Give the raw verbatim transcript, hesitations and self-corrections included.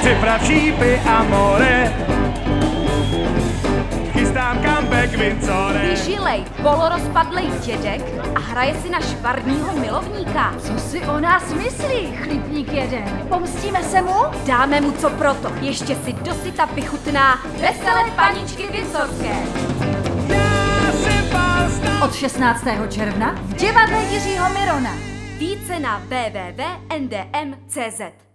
Připrav šípy a more, chystám comeback Vincore. Vyžilej polorozpadlej dědek a hraje si na švarnýho milovníka. Co si o nás myslí, chlípník jeden? Pomstíme se mu? Dáme mu co proto. Ještě si dosyta vychutná veselé paničky vincorské. Od šestnáctého června v divadle Jiřího Mirona. Více na w w w tečka n d m tečka c z.